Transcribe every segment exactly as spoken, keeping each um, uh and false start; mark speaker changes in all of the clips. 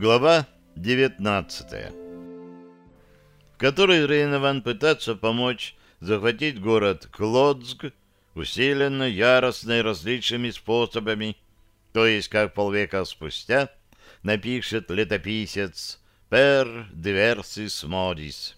Speaker 1: Глава девятнадцатая, в которой Рейнован пытается помочь захватить город Клодзг, усиленно, яростно и различными способами, то есть, как полвека спустя напишет летописец «Per diversis modis».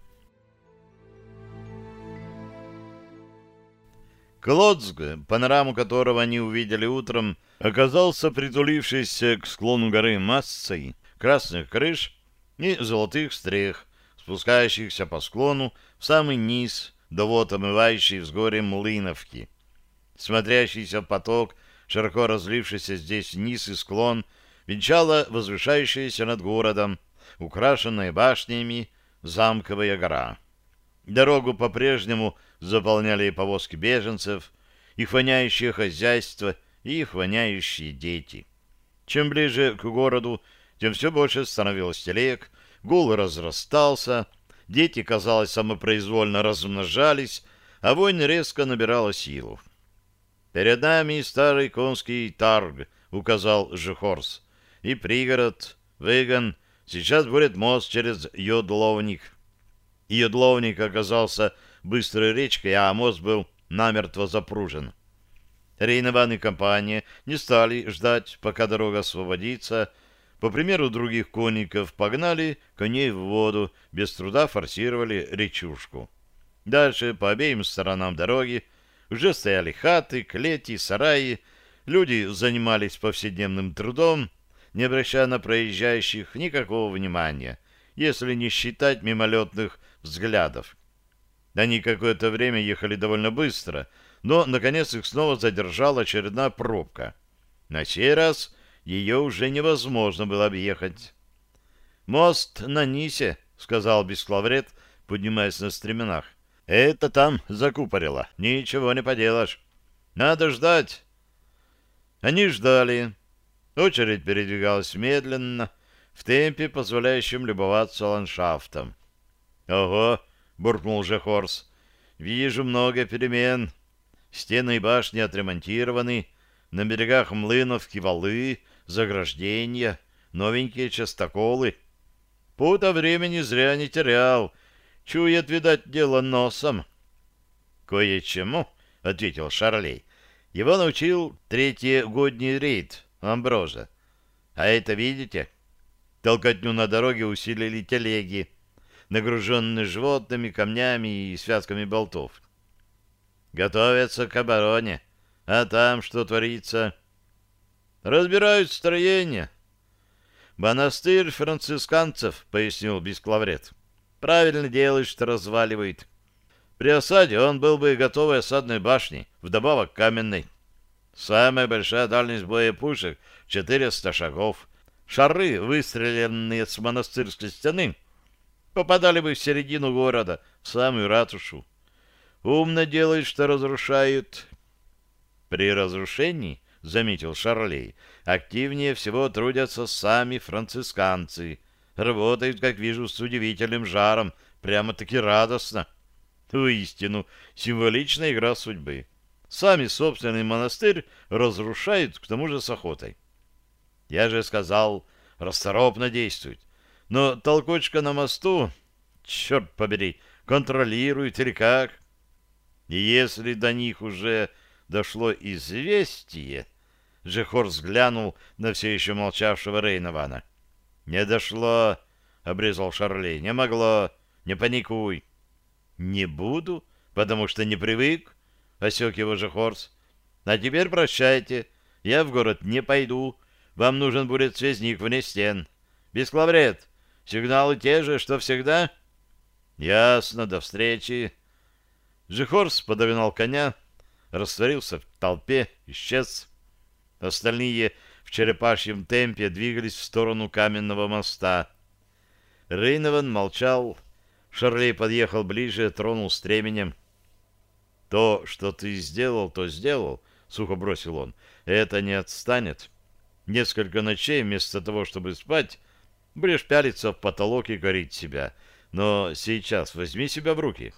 Speaker 1: Клодзг, панораму которого они увидели утром, оказался притулившийся к склону горы массой красных крыш и золотых стрех, спускающихся по склону в самый низ до вот омывающей взгорье Млыновки. Смотрящийся поток, широко разлившийся здесь вниз и склон, венчала возвышающаяся над городом, украшенная башнями, замковая гора. Дорогу по-прежнему заполняли повозки беженцев, их воняющее хозяйство и их воняющие дети. Чем ближе к городу, тем все больше становилось телег, гул разрастался, дети, казалось, самопроизвольно размножались, а вонь резко набирала силу. «Перед нами старый конский тарг», — указал Жихорс, — «и пригород, выгон, сейчас будет мост через Йодловник». Йодловник оказался быстрой речкой, а мост был намертво запружен. Рейнован и компания не стали ждать, пока дорога освободится. По примеру других конников погнали коней в воду, без труда форсировали речушку. Дальше по обеим сторонам дороги уже стояли хаты, клети, сараи. Люди занимались повседневным трудом, не обращая на проезжающих никакого внимания, если не считать мимолетных взглядов. Они какое-то время ехали довольно быстро, но, наконец, их снова задержала очередная пробка. На сей раз ее уже невозможно было объехать. «Мост на Нисе», — сказал Бесклаврет, поднимаясь на стременах. «Это там закупорило. Ничего не поделаешь. Надо ждать». Они ждали. Очередь передвигалась медленно, в темпе, позволяющем любоваться ландшафтом. «Ого!» — буркнул Жихорс. «Вижу много перемен. Стены и башни отремонтированы, на берегах Млыновки валы, заграждения, новенькие частоколы. Пута времени зря не терял, чует, видать, дело носом». «Кое-чему», — ответил Шарлей. «Его научил третьегодний рейд Амброза. А это, видите?» Толкотню на дороге усилили телеги, нагруженные животными, камнями и связками болтов. Готовятся к обороне. А там что творится? Разбирают строение. Монастырь францисканцев, пояснил Бесклаврет. Правильно делает, что разваливает. При осаде он был бы готовой осадной башней, вдобавок каменной. Самая большая дальность боя пушек — четыреста шагов. Шары, выстреленные с монастырской стены, попадали бы в середину города, в самую ратушу. Умно делают, что разрушают. При разрушении, заметил Шарлей, активнее всего трудятся сами францисканцы. Работают, как вижу, с удивительным жаром, прямо-таки радостно. Воистину, символичная игра судьбы. Сами собственный монастырь разрушают, к тому же с охотой. Я же сказал, расторопно действует. Но толкучка на мосту, черт побери, контролирует или как? И если до них уже дошло известие... Жихор взглянул на все еще молчавшего Рейнована. «Не дошло», — обрезал Шарлей, — «не могло, не паникуй». «Не буду, потому что не привык», — осек его Жихорс. «А теперь прощайте, я в город не пойду. Вам нужен будет связник вне стен. Бесклаврет, сигналы те же, что всегда?» «Ясно, до встречи». Жихорс подогнал коня, растворился в толпе, исчез. Остальные в черепашьем темпе двигались в сторону каменного моста. Рейнован молчал. Шарлей подъехал ближе, тронул стременем. «То, что ты сделал, то сделал», — сухо бросил он. «Это не отстанет. Несколько ночей вместо того, чтобы спать, будешь пялиться в потолок и корить себя. Но сейчас возьми себя в руки».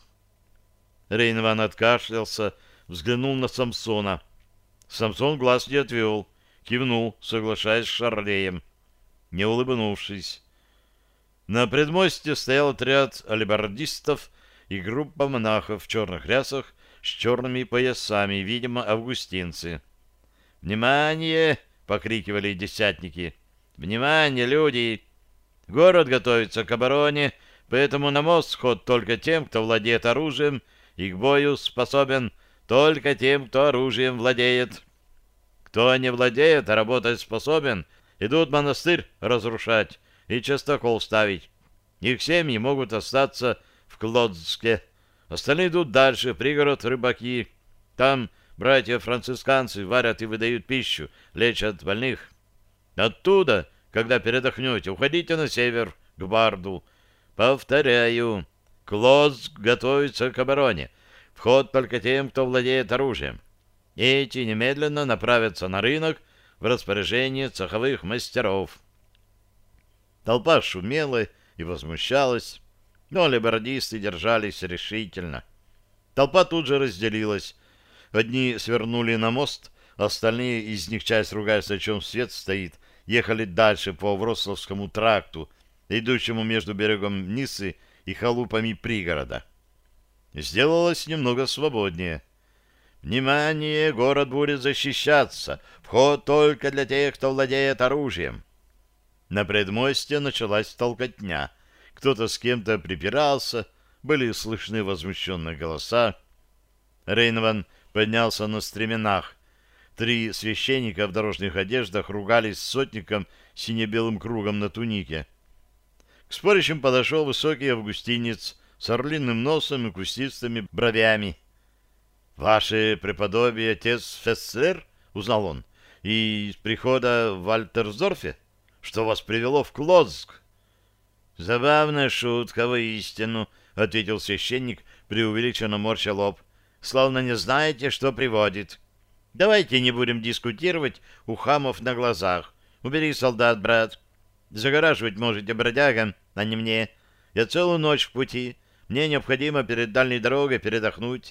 Speaker 1: Рейнован откашлялся, взглянул на Самсона. Самсон глаз не отвел, кивнул, соглашаясь с Шарлеем. не улыбнувшись. На предмостье стоял отряд алибардистов и группа монахов в черных рясах с черными поясами, видимо, августинцы. «Внимание!» — покрикивали десятники. «Внимание, люди! Город готовится к обороне, поэтому на мост ход только тем, кто владеет оружием, и к бою способен только тем, кто оружием владеет. Кто не владеет, а работать способен, идут монастырь разрушать и частокол ставить. Их семьи могут остаться в Клодске. Остальные идут дальше, пригород рыбаки. Там братья-францисканцы варят и выдают пищу, лечат больных. Оттуда, когда передохнете, уходите на север, к Барду. Повторяю, Клодск готовится к обороне. Вход только тем, кто владеет оружием. Эти немедленно направятся на рынок в распоряжение цеховых мастеров». Толпа шумела и возмущалась, но алибардисты держались решительно. Толпа тут же разделилась. Одни свернули на мост, остальные, из них часть, ругаясь, о чем свет стоит, ехали дальше по Вроцлавскому тракту, идущему между берегом Нисы и халупами пригорода. Сделалось немного свободнее. «Внимание! Город будет защищаться! Вход только для тех, кто владеет оружием!» На предмостье началась толкотня. Кто-то с кем-то припирался, были слышны возмущенные голоса. Рейнван поднялся на стременах. Три священника в дорожных одеждах ругались с сотником с сине-белым кругом на тунике. К спорящим подошел высокий августинец с орлиным носом и кустистыми бровями. «Ваше преподобие, отец Фесслер?» — узнал он. «И из прихода в Альтерсдорфе? Что вас привело в Клодск?» «Забавная шутка, воистину», — ответил священник, преувеличенно морща лоб. «Словно не знаете, что приводит. Давайте не будем дискутировать у хамов на глазах. Убери солдат, брат. Загораживать можете бродягам, а не мне. Я целую ночь в пути. Мне необходимо перед дальней дорогой передохнуть».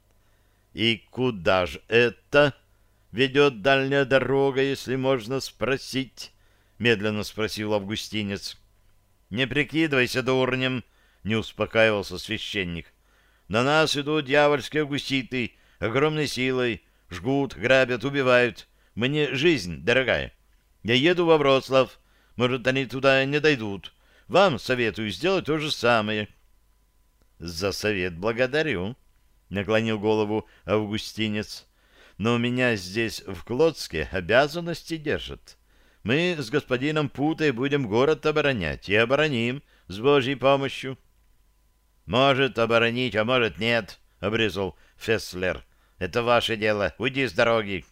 Speaker 1: «И куда же это ведет дальняя дорога, если можно спросить?» — медленно спросил августинец. «Не прикидывайся дурнем», — не успокаивался священник. «На нас идут дьявольские гуситы, огромной силой, жгут, грабят, убивают. Мне жизнь дорогая. Я еду во Вроцлав, может, они туда не дойдут. Вам советую сделать то же самое». «За совет благодарю», — наклонил голову августинец. «Но меня здесь, в Клодске, обязанности держат. Мы с господином Путой будем город оборонять и обороним с Божьей помощью». «Может оборонить, а может нет», — обрезал Фесслер. «Это ваше дело. Уйди с дороги».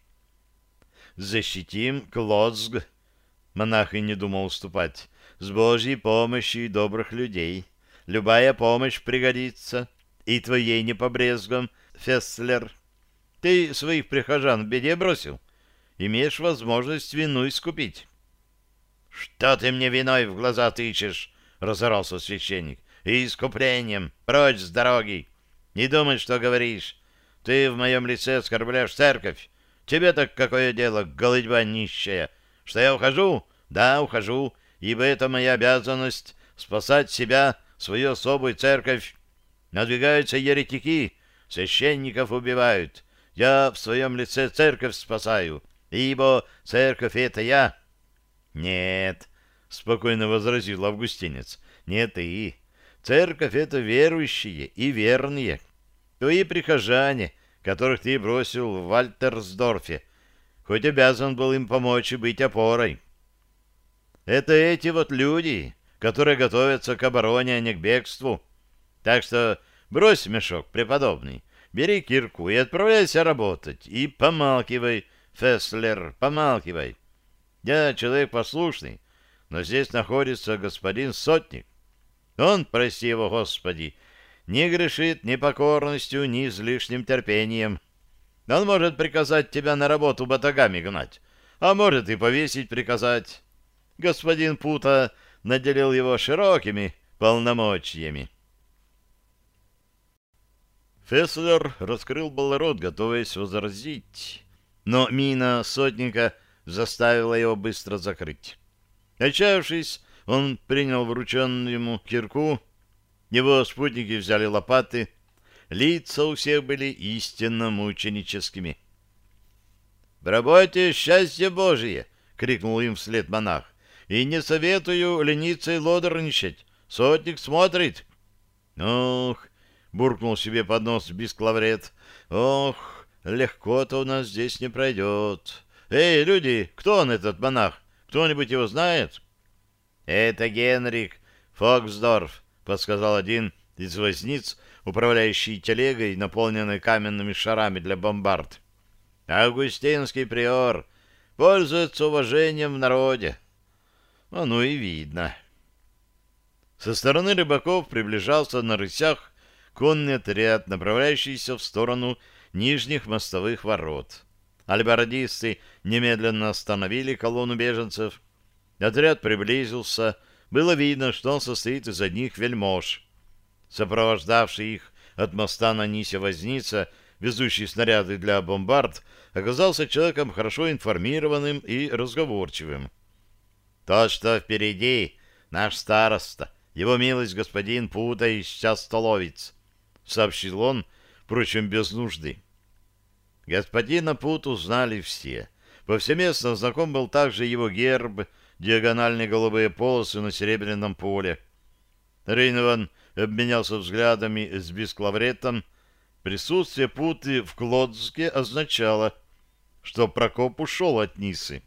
Speaker 1: «Защитим Клодск», — монах и не думал уступать, — «с Божьей помощью и добрых людей. Любая помощь пригодится, и твоей не побрезгом, Фесслер. Ты своих прихожан в беде бросил? Имеешь возможность вину искупить». «Что ты мне виной в глаза тычешь?» — разорался священник. «И искуплением! Прочь с дороги! Не думай, что говоришь. Ты в моем лице оскорбляешь церковь. Тебе так какое дело, голыдьба нищая? Что я ухожу? Да, ухожу, ибо это моя обязанность — спасать себя, свою особую церковь. Надвигаются еретики, священников убивают. Я в своем лице церковь спасаю, ибо церковь — это я». «Нет», — спокойно возразил августинец, — «не ты. Церковь — это верующие и верные. Твои прихожане, которых ты бросил в Альтерсдорфе, хоть обязан был им помочь и быть опорой. Это эти вот люди, которые готовятся к обороне, а не к бегству. Так что брось мешок, преподобный, бери кирку и отправляйся работать. И помалкивай, Фесслер, помалкивай. Я человек послушный, но здесь находится господин сотник. Он, прости его, Господи, не грешит ни покорностью, ни излишним терпением. Он может приказать тебя на работу батагами гнать, а может и повесить приказать. Господин Пута наделил его широкими полномочиями». Фесслер раскрыл был рот, готовясь возразить, но мина сотника заставила его быстро закрыть. Отчаявшись, он принял врученную ему кирку. Его спутники взяли лопаты. Лица у всех были истинно мученическими. «В работе счастье Божие!» — крикнул им вслед монах. «И не советую лениться и лодорничать. Сотник смотрит». «Ох!» — буркнул себе под нос Бесклаврет. «Ох, легко-то у нас здесь не пройдет. Эй, люди, кто он, этот монах? Кто-нибудь его знает?» «Это Генрих Фоксдорф», — подсказал один из возниц, управляющий телегой, наполненной каменными шарами для бомбард. «Августинский приор пользуется уважением в народе». «А ну и видно». Со стороны рыбаков приближался на рысях конный отряд, направляющийся в сторону нижних мостовых ворот. Альбардисты немедленно остановили колонну беженцев. Отряд приблизился. Было видно, что он состоит из одних вельмож. Сопровождавший их от моста на Нисе возница, везущий снаряды для бомбард, оказался человеком хорошо информированным и разговорчивым. «То, что впереди, наш староста, его милость господин Пута из Частоловец», — сообщил он, впрочем, без нужды. Господина Путу знали все. Повсеместно знаком был также его герб, диагональные голубые полосы на серебряном поле. Рейнован обменялся взглядами с Бесклавретом. Присутствие Путы в Клодске означало, что Прокоп ушел от Нисы.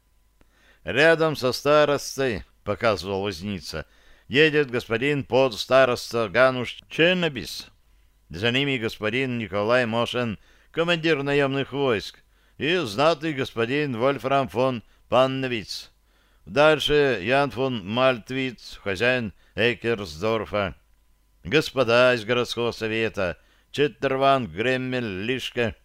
Speaker 1: «Рядом со старостой, — показывал возница, — едет господин подстароста Гануш Ченнабис. За ними господин Николай Мошен, командир наемных войск, и знатный господин Вольфрам фон Панновиц. Дальше Ян фон Мальтвиц, хозяин Экерсдорфа. Господа из городского совета Четтерван, Греммель, Лишке».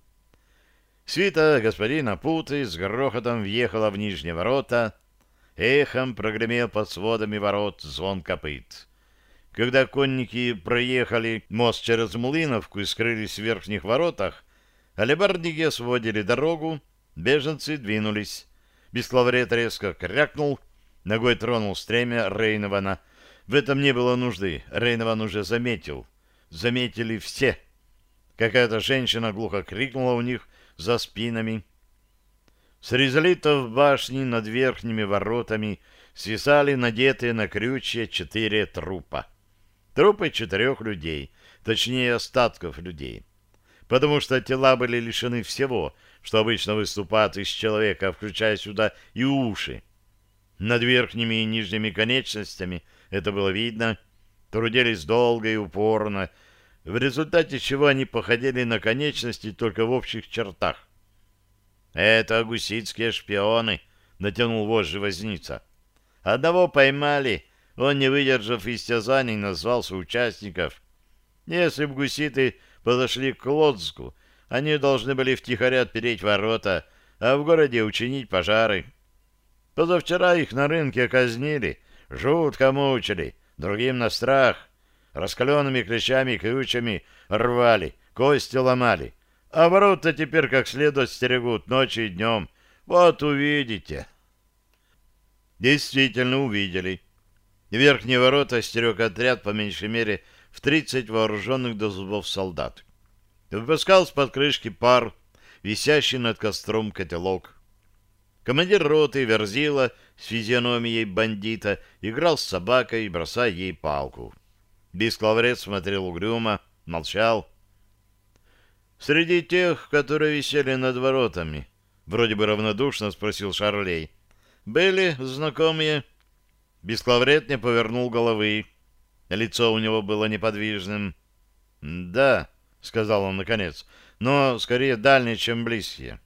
Speaker 1: Свита господина Путы с грохотом въехала в нижние ворота. Эхом прогремел под сводами ворот звон копыт. Когда конники проехали мост через Млыновку и скрылись в верхних воротах, алебардники освободили дорогу, беженцы двинулись. Бесклаврет резко крякнул, ногой тронул стремя Рейнована. В этом не было нужды, Рейнован уже заметил. Заметили все. Какая-то женщина глухо крикнула у них за спинами. С резолитов башни над верхними воротами свисали надетые на крючья четыре трупа. Трупы четырех людей, точнее остатков людей. Потому что тела были лишены всего, что обычно выступает из человека, включая сюда и уши. Над верхними и нижними конечностями, это было видно, трудились долго и упорно, в результате чего они походили на конечности только в общих чертах. «Это гуситские шпионы», — натянул вожжи возница. «Одного поймали, он, не выдержав истязаний, назвался участников. Если б гуситы подошли к Клодску, они должны были втихаря отпереть ворота, а в городе учинить пожары. Позавчера их на рынке казнили, жутко мучили, другим на страх. Раскаленными клещами и крючьями рвали, кости ломали. А ворота теперь как следует стерегут ночью и днем. Вот увидите». Действительно увидели. Верхние ворота стерег отряд по меньшей мере в тридцать вооруженных до зубов солдат. Выпускал с-под крышки пар, висящий над костром котелок. Командир роты Верзила с физиономией бандита играл с собакой, бросая ей палку. Бесклаврет смотрел угрюмо, молчал. «Среди тех, которые висели над воротами, — вроде бы равнодушно спросил Шарлей, — были знакомые?» Бесклаврет не повернул головы. Лицо у него было неподвижным. «Да, — сказал он наконец, — но скорее дальние, чем близкие».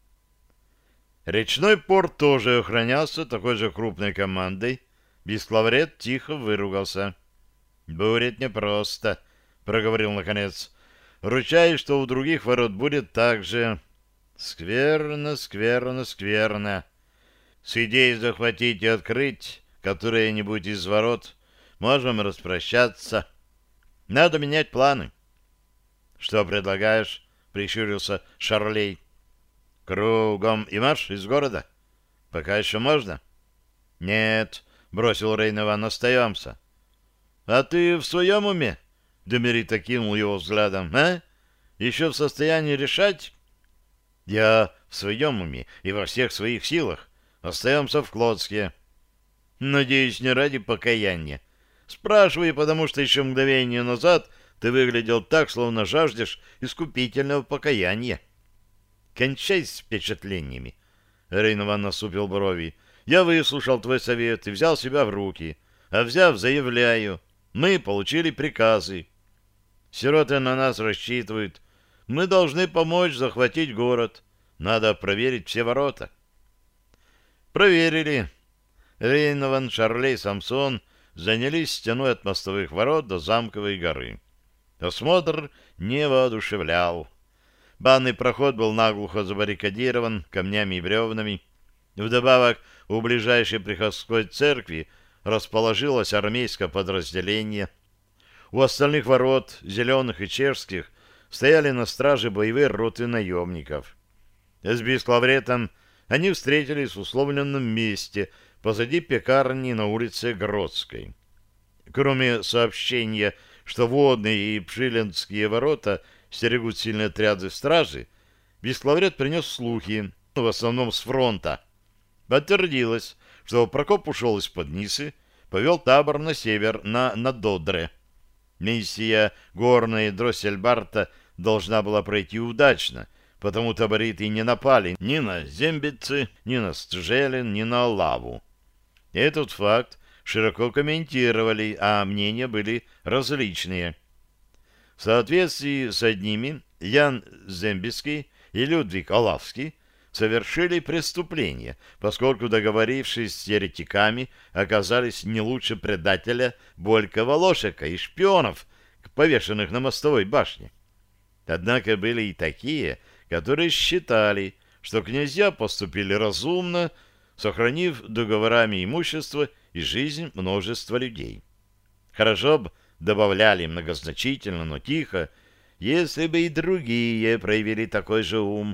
Speaker 1: Речной порт тоже охранялся такой же крупной командой. Бесклаврет тихо выругался. «Будет непросто», — проговорил наконец. «Ручаюсь, что у других ворот будет так же. Скверно, скверно, скверно. С идеей захватить и открыть которые-нибудь из ворот можем распрощаться. Надо менять планы». «Что предлагаешь?» — прищурился Шарлей. «Кругом и марш из города? Пока еще можно?» — Нет, — бросил Рейнован, — остаемся. — А ты в своем уме? — Демерит окинул его взглядом. — А? Еще в состоянии решать? — Я в своем уме и во всех своих силах. Остаемся в Клодске. — Надеюсь, не ради покаяния. Спрашиваю, потому что еще мгновение назад ты выглядел так, словно жаждешь искупительного покаяния. — Кончай с впечатлениями. Рейнован насупил брови. Я выслушал твой совет и взял себя в руки. А взяв, заявляю, мы получили приказы. Сироты на нас рассчитывают. Мы должны помочь захватить город. Надо проверить все ворота. Проверили. Рейнован, Шарлей, Самсон занялись стеной от мостовых ворот до Замковой горы. Осмотр не воодушевлял. Банный проход был наглухо забаррикадирован камнями и бревнами. Вдобавок, у ближайшей приходской церкви расположилось армейское подразделение. У остальных ворот, зеленых и чешских, стояли на страже боевые роты наемников. С Бесклавретом они встретились в условленном месте позади пекарни на улице Гродской. Кроме сообщения, что водные и пшилинские ворота стерегут сильные отряды стражи, Бесклаврет принес слухи, в основном с фронта. Подтвердилось, что Прокоп ушел из-под Нисы, повел табор на север, на Надодре. Миссия горная и Дроссельбарта должна была пройти удачно, потому табориты не напали ни на Зембицы, ни на Стжелен, ни на Лаву. Этот факт широко комментировали, а мнения были различные. В соответствии с одними Ян Зембицкий и Людвиг Олавский совершили преступление, поскольку, договорившись с еретиками, оказались не лучше предателя Болька-Волошека и шпионов, повешенных на мостовой башне. Однако были и такие, которые считали, что князья поступили разумно, сохранив договорами имущество и жизнь множества людей. Хорошо бы, добавляли многозначительно, но тихо, если бы и другие проявили такой же ум.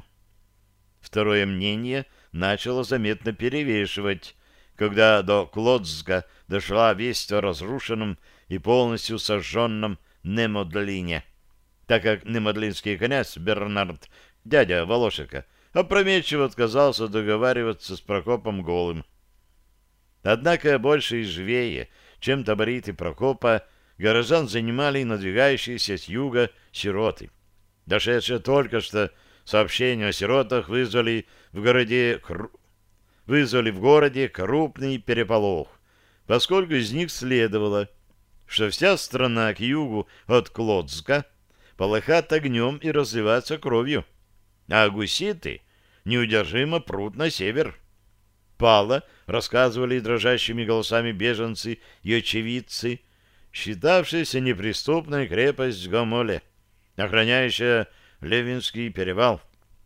Speaker 1: Второе мнение начало заметно перевешивать, когда до Клодска дошла весть о разрушенном и полностью сожженном Немодлине, так как немодлинский князь Бернард, дядя Волошека, опрометчиво отказался договариваться с Прокопом голым. Однако больше и живее, чем табориты Прокопа, горожан занимали надвигающиеся с юга сироты. Дошедшие только что сообщения о сиротах вызвали в городе, кру... вызвали в городе крупный переполох, поскольку из них следовало, что вся страна к югу от Клодска полыхает огнем и разливается кровью, а гуситы неудержимо прут на север. Пало, рассказывали дрожащими голосами беженцы и очевидцы, считавшаяся неприступной крепость Гомоле, охраняющая Левинский перевал.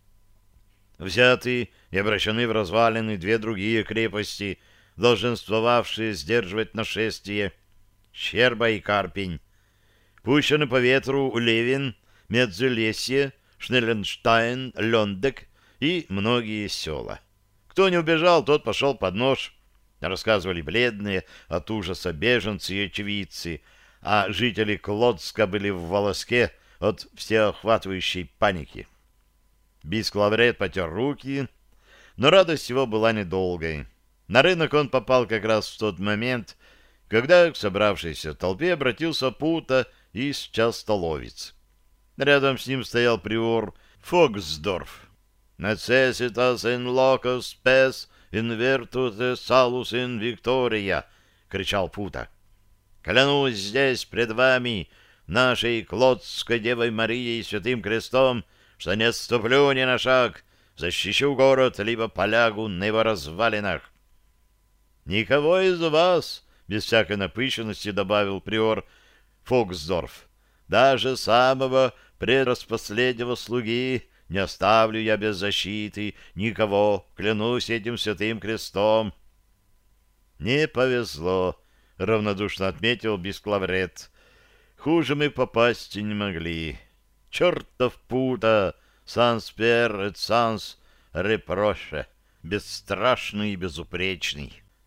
Speaker 1: Взяты и обращены в развалины две другие крепости, долженствовавшие сдерживать нашествие, Щерба и Карпень. Пущены по ветру Левин, Медзелесье, Шнелленштайн, Лёндек и многие села. Кто не убежал, тот пошел под нож, рассказывали бледные от ужаса беженцы и очевидцы, а жители Клодска были в волоске от всеохватывающей паники. Бесклаврет потер руки, но радость его была недолгой. На рынок он попал как раз в тот момент, когда к собравшейся толпе обратился Пута из Частоловец. Рядом с ним стоял приор Фоксдорф. «Necessitas in locus spes in virtute salus in victoria», — кричал Пута. «Клянусь здесь пред вами, нашей Клодской Девой Марией и Святым Крестом, что не отступлю ни на шаг, защищу город, либо полягу на его развалинах». «Никого из вас», — без всякой напыщенности добавил приор Фоксдорф, «даже самого предроспоследнего слуги не оставлю я без защиты никого, клянусь этим Святым Крестом». «Не повезло», — равнодушно отметил Бесклаврет. «Хуже мы попасть не могли. Чертов Пута, санс пер et санс репроше, бесстрашный и безупречный». В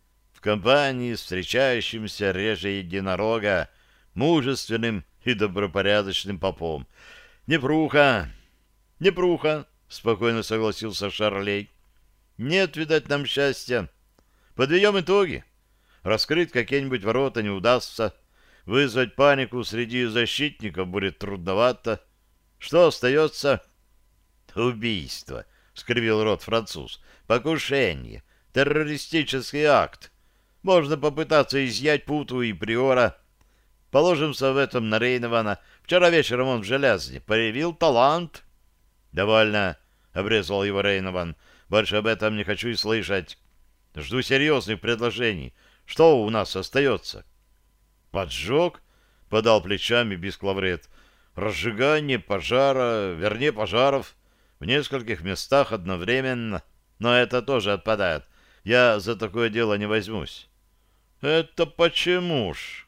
Speaker 1: компании с встречающимся реже единорога, мужественным и добропорядочным попом. Непруха, непруха, спокойно согласился Шарлей. Нет, видать, нам счастья. Подведем итоги. Раскрыть какие-нибудь ворота не удастся. Вызвать панику среди защитников будет трудновато. Что остается? Убийство, скривил рот француз. Покушение. Террористический акт. Можно попытаться изъять Путу и Приора. Положимся в этом на Рейнована. Вчера вечером он в Железне проявил талант. Довольно, обрезал его Рейнован. Больше об этом не хочу и слышать. Жду серьезных предложений. Что у нас остается? Поджог? Подал плечами Бесклаврет. Разжигание пожара, вернее пожаров в нескольких местах одновременно. Но это тоже отпадает. Я за такое дело не возьмусь. Это почему ж?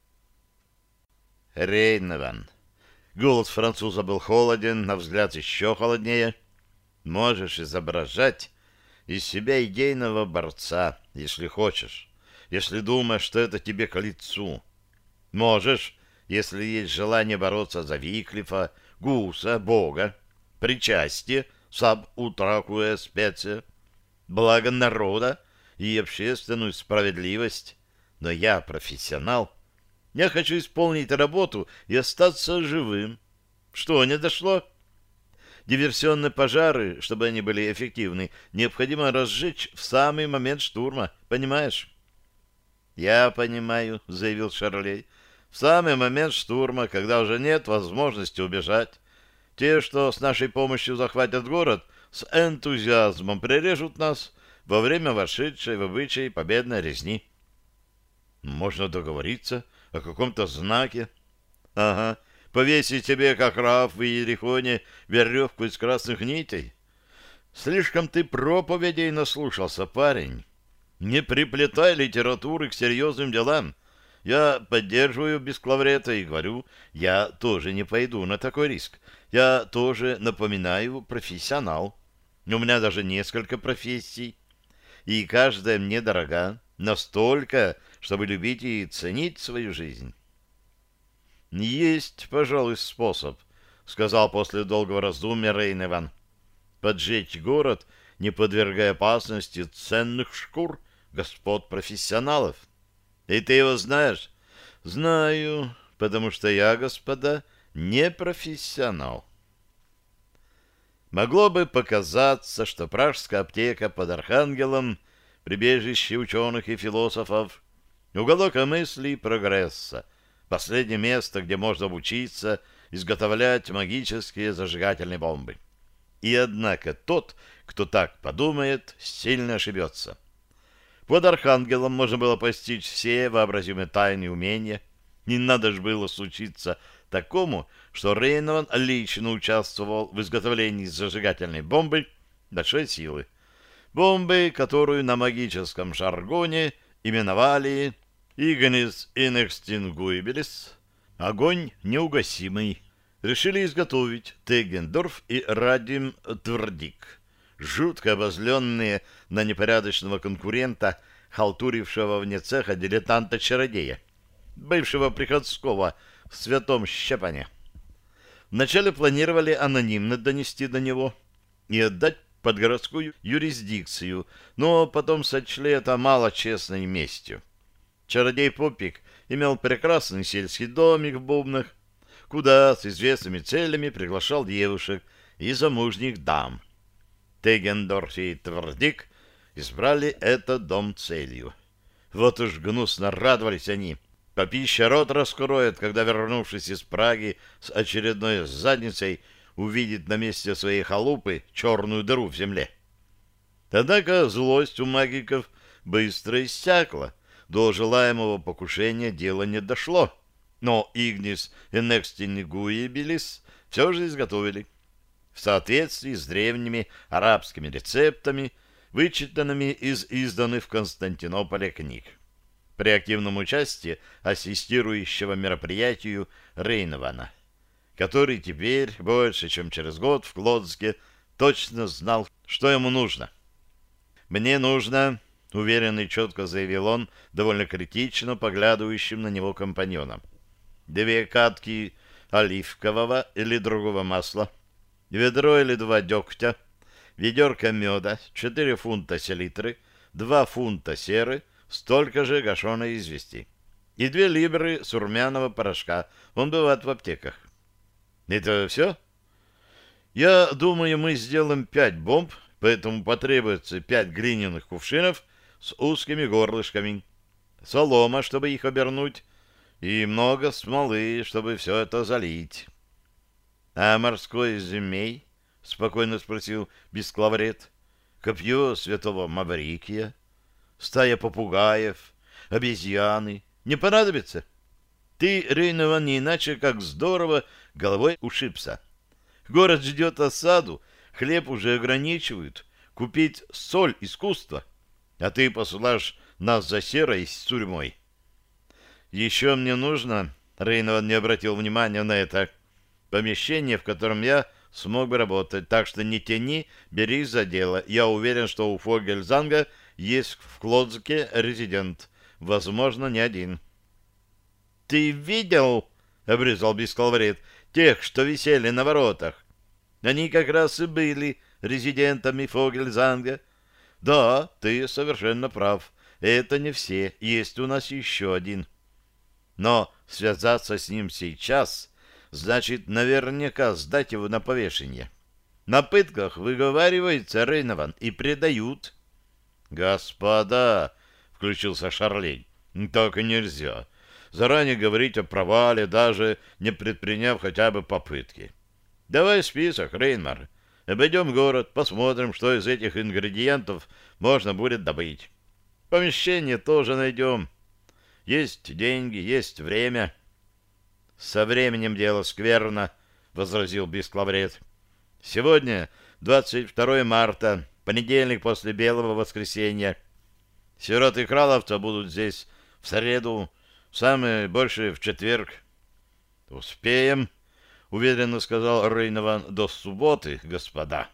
Speaker 1: Рейнован. Голос француза был холоден, на взгляд еще холоднее. Можешь изображать из себя идейного борца, если хочешь, если думаешь, что это тебе к лицу. Можешь, если есть желание бороться за Виклифа, Гуса, Бога, причастие, саб утракуя специя, благо народа и общественную справедливость. Но я профессионал. Я хочу исполнить работу и остаться живым. Что, не дошло? Диверсионные пожары, чтобы они были эффективны, необходимо разжечь в самый момент штурма. Понимаешь? Я понимаю, заявил Шарлей. В самый момент штурма, когда уже нет возможности убежать. Те, что с нашей помощью захватят город, с энтузиазмом прирежут нас во время вошедшей в обычай победной резни. Можно договориться о каком-то знаке. Ага, повесить тебе, как Раав в Иерихоне, веревку из красных нитей. Слишком ты проповедей наслушался, парень. Не приплетай литературы к серьезным делам. Я поддерживаю Бесклаврета и говорю, я тоже не пойду на такой риск. Я тоже, напоминаю, профессионал. У меня даже несколько профессий, и каждая мне дорога, настолько, чтобы любить и ценить свою жизнь. Есть, пожалуй, способ, сказал после долгого раздумья Рейнован. Поджечь город, не подвергая опасности ценных шкур господ профессионалов. И ты его знаешь? Знаю, потому что я, господа, не профессионал. Могло бы показаться, что пражская аптека под Архангелом, прибежище ученых и философов, уголок мысли и прогресса, последнее место, где можно учиться изготовлять магические зажигательные бомбы. И однако тот, кто так подумает, сильно ошибется. Под Архангелом можно было постичь все вообразимые тайны и умения. Не надо же было случиться такому, что Рейнован лично участвовал в изготовлении зажигательной бомбы большой силы. Бомбы, которую на магическом жаргоне именовали «Игнис инэкстингуибелис» — «Огонь неугасимый». Решили изготовить Тегендорф и Радим Твердик, жутко обозленные на непорядочного конкурента, халтурившего вне цеха дилетанта-чародея, бывшего приходского в Святом Щепане. Вначале планировали анонимно донести до него и отдать под городскую юрисдикцию, но потом сочли это малочестной местью. Чародей Попик имел прекрасный сельский домик в Бубнах, куда с известными целями приглашал девушек и замужних дам. Тегендорф и Твердик избрали этот дом целью. Вот уж гнусно радовались они. Попища рот раскроет, когда, вернувшись из Праги с очередной задницей, увидит на месте своей халупы черную дыру в земле. Однако злость у магиков быстро иссякла. До желаемого покушения дело не дошло. Но Игнис инэкстингуибелис все же изготовили. В соответствии с древними арабскими рецептами, вычитанными из изданных в Константинополе книг. При активном участии ассистирующего мероприятию Рейнована, который теперь, больше чем через год, в Клодске точно знал, что ему нужно. «Мне нужно, — уверенно и четко заявил он, довольно критично поглядывающим на него компаньоном. «Две катки оливкового или другого масла, ведро или два дегтя, ведерко меда, четыре фунта селитры, два фунта серы, столько же гашеной извести и две либры сурмяного порошка. Он бывает в аптеках». «Это все?» «Я думаю, мы сделаем пять бомб, поэтому потребуется пять глиняных кувшинов с узкими горлышками, солома, чтобы их обернуть, и много смолы, чтобы все это залить». «А морской змей?» — спокойно спросил Бесклаврет. «Копье святого Маврикия, стая попугаев, обезьяны не понадобится? Ты, Рейнован, не иначе как здорово головой ушибся. Город ждет осаду, хлеб уже ограничивают, купить соль искусство, а ты посылаешь нас за серой с тюрьмой». «Еще мне нужно», — Рейнован не обратил внимания на это, — «помещение, в котором я смог бы работать, так что не тяни, берись за дело. Я уверен, что у Фогельзанга есть в Клодзке резидент, возможно, не один». «Ты видел, — обрезал Бесклаврет, — тех, что висели на воротах? Они как раз и были резидентами Фогельзанга. Да, ты совершенно прав. Это не все. Есть у нас еще один. Но связаться с ним сейчас значит наверняка сдать его на повешение. На пытках выговаривается Рейнован и предают». «Господа, — включился Шарлей, — так и нельзя. Заранее говорить о провале, даже не предприняв хотя бы попытки. Давай список, Рейнмар. Обойдем город, посмотрим, что из этих ингредиентов можно будет добыть. Помещение тоже найдем. Есть деньги, есть время». «Со временем дело скверно, — возразил Бесклаврет. «Сегодня двадцать второе марта, понедельник после Белого воскресенья. Сироты Краловца будут здесь в среду, самые большие в четверг». «Успеем, — уверенно сказал Рейнован, — до субботы, господа».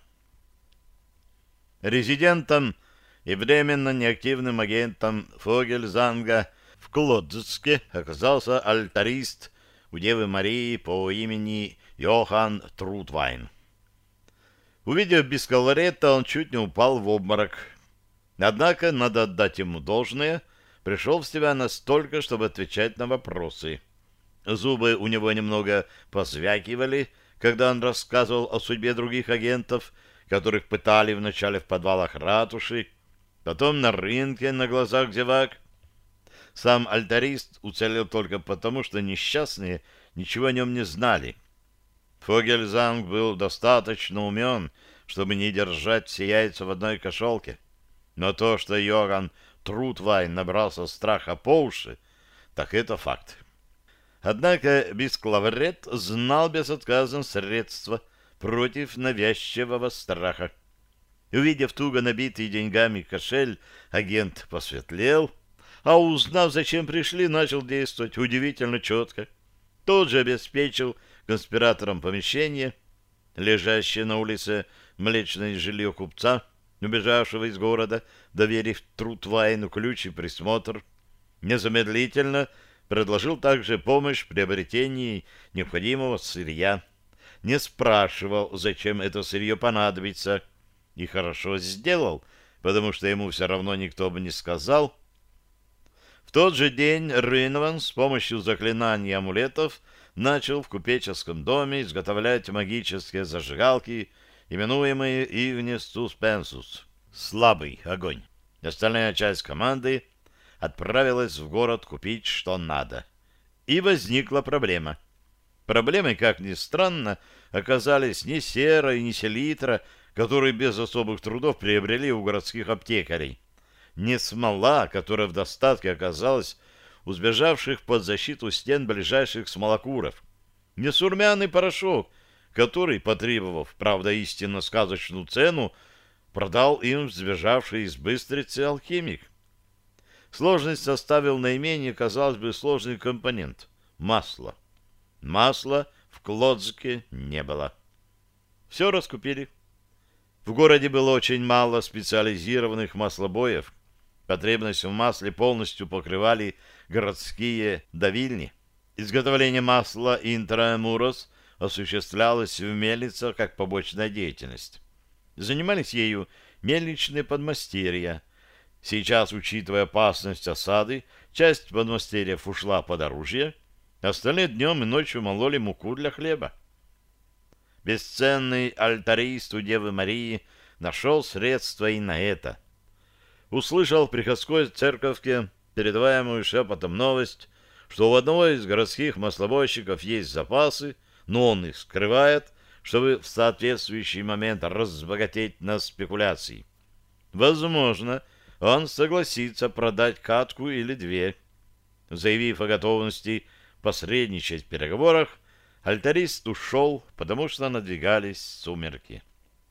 Speaker 1: Резидентом и временно неактивным агентом Фогельзанга в Клодзке оказался альтарист у Девы Марии по имени Йохан Трутвайн. Увидев Бесклаврета, он чуть не упал в обморок. Однако, надо отдать ему должное, пришел в себя настолько, чтобы отвечать на вопросы. Зубы у него немного позвякивали, когда он рассказывал о судьбе других агентов, которых пытали вначале в подвалах ратуши, потом на рынке на глазах зевак. Сам альтарист уцелел только потому, что несчастные ничего о нем не знали. Фогельзанг был достаточно умен, чтобы не держать все яйца в одной кошелке. Но то, что Йоганн Трутвайн набрался страха по уши, так это факт. Однако Бесклаврет знал безотказно средства против навязчивого страха. Увидев туго набитый деньгами кошель, агент посветлел, а узнав, зачем пришли, начал действовать удивительно четко. Тот же обеспечил конспираторам помещение, лежащее на улице млечное жилье купца, убежавшего из города, доверив Трутвайну ключ и присмотр. Незамедлительно предложил также помощь в приобретении необходимого сырья. Не спрашивал, зачем это сырье понадобится, и хорошо сделал, потому что ему все равно никто бы не сказал. В тот же день Рейнован с помощью заклинаний и амулетов начал в купеческом доме изготовлять магические зажигалки, именуемые Игнис Суспенсус — слабый огонь. Остальная часть команды отправилась в город купить, что надо. И возникла проблема. Проблемой, как ни странно, оказались не сера и не селитра, которые без особых трудов приобрели у городских аптекарей, не смола, которая в достатке оказалась у сбежавших под защиту стен ближайших смолокуров, не сурмяный порошок, который, потребовав, правда, истинно сказочную цену, продал им сбежавший из Быстрицы алхимик. Сложность составил наименее, казалось бы, сложный компонент — масло. Масла в Клодзке не было. Все раскупили. В городе было очень мало специализированных маслобоев, Потребность в масле полностью покрывали городские давильни. Изготовление масла интрамурос осуществлялось в мельницах как побочная деятельность. Занимались ею мельничные подмастерья. Сейчас, учитывая опасность осады, часть подмастерьев ушла под оружие, остальные днем и ночью мололи муку для хлеба. Бесценный альтарист у Девы Марии нашел средства и на это. Услышал в приходской церковке передаваемую шепотом новость, что у одного из городских маслобойщиков есть запасы, но он их скрывает, чтобы в соответствующий момент разбогатеть на спекуляции. Возможно, он согласится продать катку или две. Заявив о готовности посредничать в переговорах, альтарист ушел, потому что надвигались сумерки.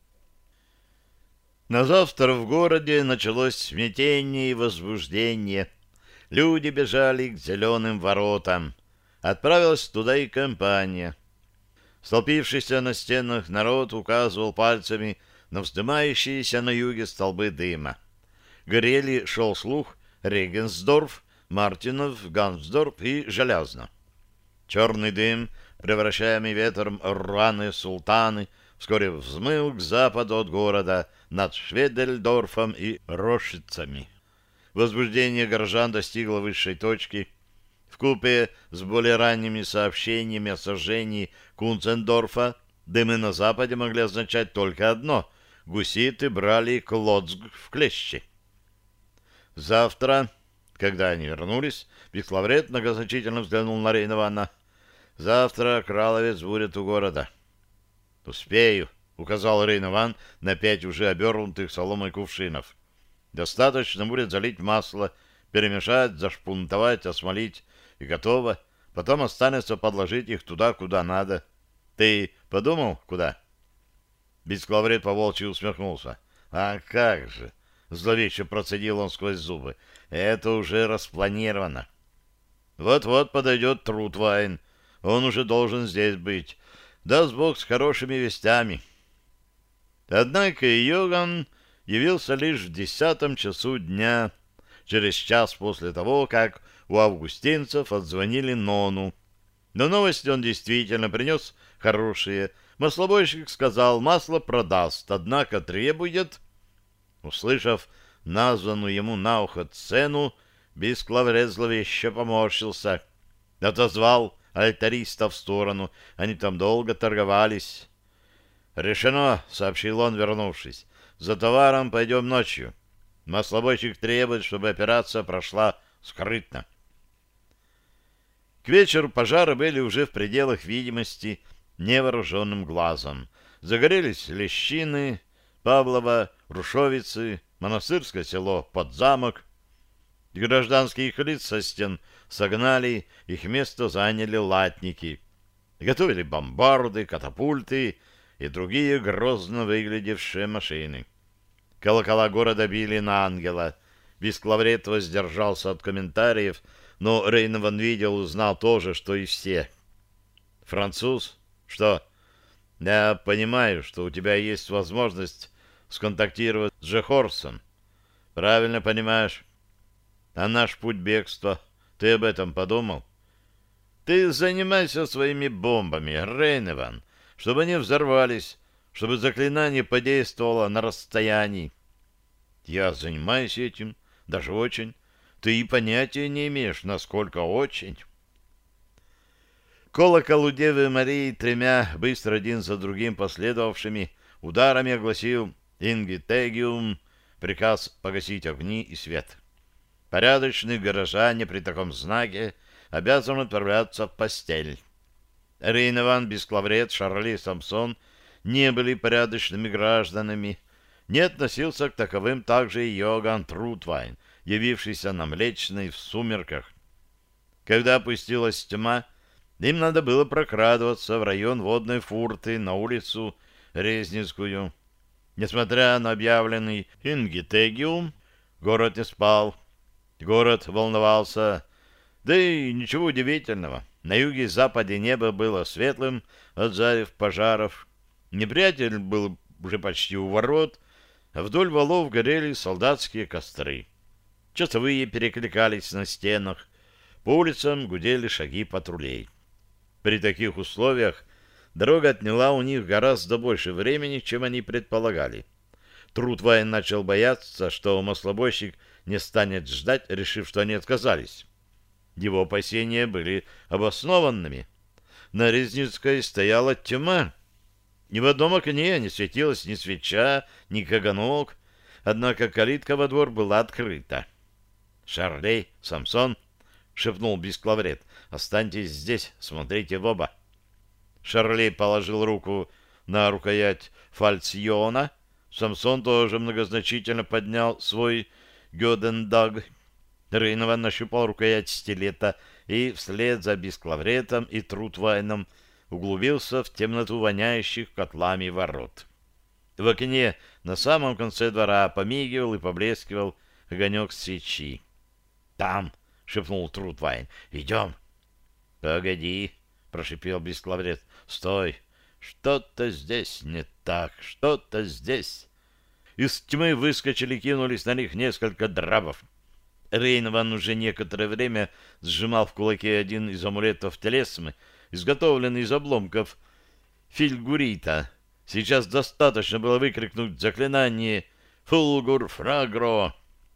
Speaker 1: На завтра в городе началось смятение и возбуждение. Люди бежали к зеленым воротам. Отправилась туда и компания. Столпившийся на стенах народ указывал пальцами на вздымающиеся на юге столбы дыма. Горели, шел слух, Регенсдорф, Мартинов, Гансдорф и Желязно. Черный дым, превращаемый ветром рваные султаны, вскоре взмыл к западу от города над Шведельдорфом и Рошицами. Возбуждение горожан достигло высшей точки. Вкупе с более ранними сообщениями о сожжении Кунцендорфа дымы на западе могли означать только одно — гуситы брали Клоцк в клещи. Завтра, когда они вернулись, Бесклаврет многозначительно взглянул на Рейнована. «Завтра Краловец будет у города». «Успею», — указал Рейнован на пять уже обернутых соломой кувшинов. «Достаточно будет залить масло, перемешать, зашпунтовать, осмолить, и готово. Потом останется подложить их туда, куда надо. Ты подумал, куда?» Бесклаврет по-волчьи усмехнулся. «А как же!» — зловеще процедил он сквозь зубы. «Это уже распланировано. Вот-вот подойдет Трутвайн. Он уже должен здесь быть. Даст Бог с хорошими вестями». Однако Йоган явился лишь в десятом часу дня, через час после того, как у августинцев отзвонили Нону. Но новости он действительно принес хорошие. Маслобойщик сказал, масло продаст, однако требует... Услышав названную ему на ухо цену, Бесклаврет зловеще поморщился. Отозвал альтариста в сторону. Они там долго торговались. «Решено», — сообщил он, вернувшись. «За товаром пойдем ночью. Маслобойщик требует, чтобы операция прошла скрытно». К вечеру пожары были уже в пределах видимости невооруженным глазом. Загорелись Лещины, Павлово, Рушовицы, монастырское село Подзамок. Гражданских лиц со стен согнали, их место заняли латники. Готовили бомбарды, катапульты и другие грозно выглядевшие машины. Колокола города били на ангела. Бесклаврет воздержался от комментариев, но Рейнован видел и знал то же, что и все. «Француз? Что? Я понимаю, что у тебя есть возможность сконтактировать с Джехорсом. Правильно понимаешь. А наш путь бегства, ты об этом подумал? Ты занимайся своими бомбами, Рейнован, чтобы они взорвались, чтобы заклинание подействовало на расстоянии. Я занимаюсь этим, даже очень. Ты и понятия не имеешь, насколько очень». Колокол у Девы Марии тремя быстро один за другим последовавшими ударами огласил «Ингитегиум», приказ погасить огни и свет. Порядочные горожане при таком знаке обязаны отправляться в постель. Рейнован, Бесклаврет, Шарли и Самсон не были порядочными гражданами. Не относился к таковым также и Йоган Трутвайн, явившийся на Млечной в сумерках. Когда опустилась тьма, им надо было прокрадываться в район водной фурты на улицу Резницкую. Несмотря на объявленный ингитегиум, город не спал. Город волновался. Да и ничего удивительного. На юге и западе небо было светлым от зарев пожаров. Неприятель был уже почти у ворот, а вдоль валов горели солдатские костры. часовые перекликались на стенах, по улицам гудели шаги патрулей. При таких условиях дорога отняла у них гораздо больше времени, чем они предполагали. Трутвайн начал бояться, что маслобойщик не станет ждать, решив, что они отказались. Его опасения были обоснованными. На Резницкой стояла тьма. Ни в одном окне не светилась ни свеча, ни каганок, однако калитка во двор была открыта. «Шарлей, Самсон!» — шепнул Бесклаврет. «Останьтесь здесь, смотрите в оба». Шарлей положил руку на рукоять фальцьона. Самсон тоже многозначительно поднял свой гёдендаг. Рейнован нащупал рукоять стилета и вслед за Бесклавретом и Трутвайном углубился в темноту воняющих котлами ворот. В окне на самом конце двора помигивал и поблескивал огонек свечи. «Там!» — шепнул Трутвайн. «Идем!» «Погоди!» — прошипел Бесклаврет. «Стой! Что-то здесь не так, что-то здесь!» Из тьмы выскочили и кинулись на них несколько драбов. Рейнован уже некоторое время сжимал в кулаке один из амулетов телесмы, изготовленный из обломков фильгурита. Сейчас достаточно было выкрикнуть заклинание «Фулгур фрагро».